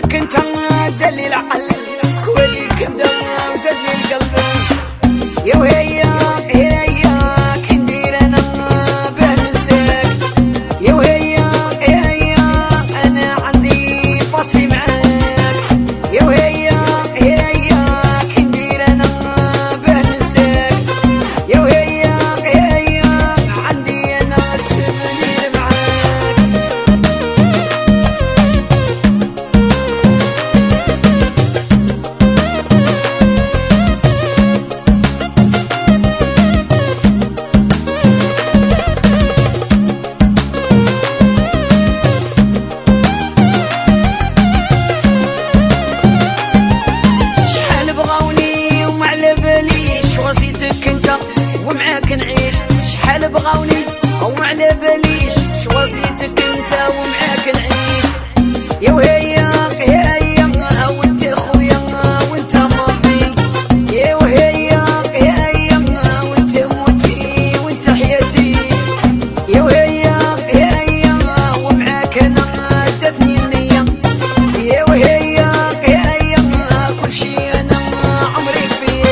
عشقك انت دليل عقل كولي كبدة وزاد لي القلب يا وهيا هيا كندير انا به نساك يا وهيا هيا انا عندي باصي معاك يا وهيا هيا كندير انا به نساك يا وهيا هيا عندي انا سبني معاك وصيتك انت ومعاك نعيش شحال بغاوني وما على باليش وصيتك انت ومعاك نعيش يا وهيا هيا وانت خويا وانت ماضي يا وهيا هيا وانت موتي وانت حياتي يا وهيا هيا ومعاك انا دتني النية يا وهيا هيا كل شي انا عمري فيه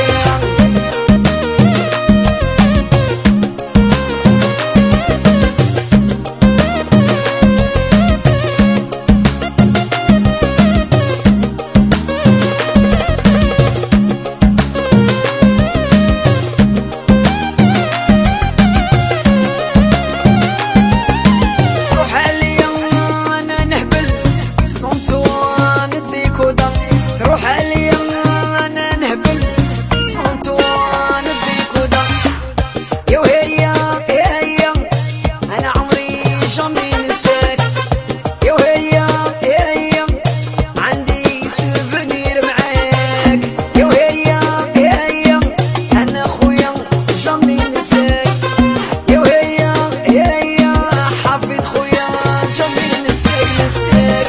تروح عليا انا نهبل صنطوان الديكودا يا وهيا هيا انا عمري جامي نساك يا وهيا هيا عندي سوفونير معاك يا وهيا هيا انا خويا جامي نساك يا وهيا هيا حافظ خويا جامي نساك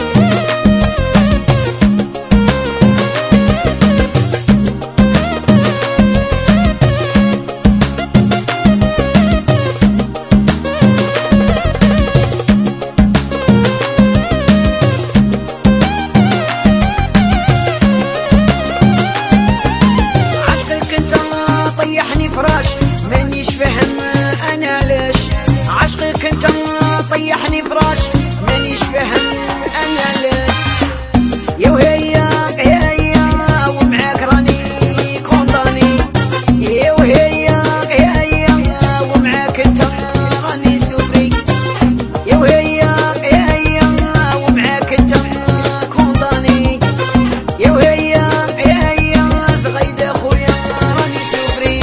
طيحني فراش مانيش فاهم انا علاش عشقك انت طيحني فراش مانيش فاهم انا علاش يا وهيا هيا ومعاك راني كونداني يا وهيا هيا ومعاك انت راني سوفري يا وهيا هيا ومعاك انت كونداني يا وهيا هيا زغيدة خويا راني سوفري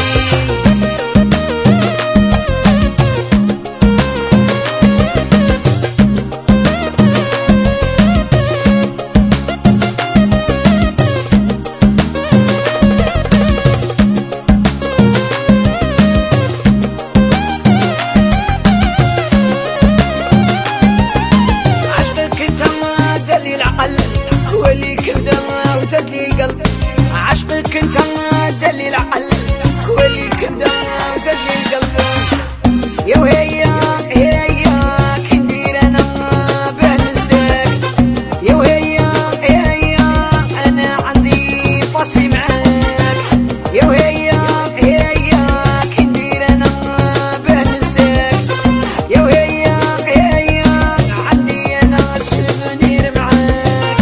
كولي كبدة وزاد لي القلب عشقك انت دليل عقل كولي كبدة وزاد لي القلب يا وهيا هيا كندير انا به نساك يا وهيا هيا انا عندي باصي معاك يا وهيا هيا كندير انا به نساك يا وهيا هيا عندي انا سوفونير معاك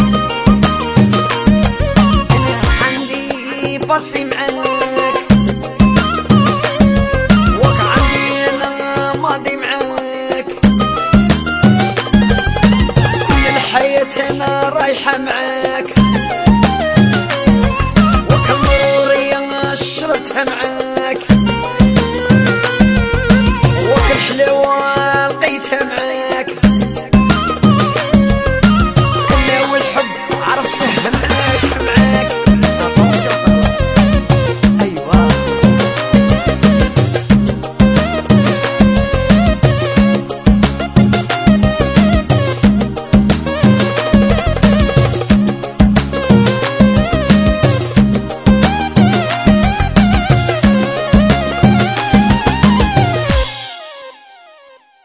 باصي معاك وك عندي انا ماضي معاك كل الحياة انا رايحة معاك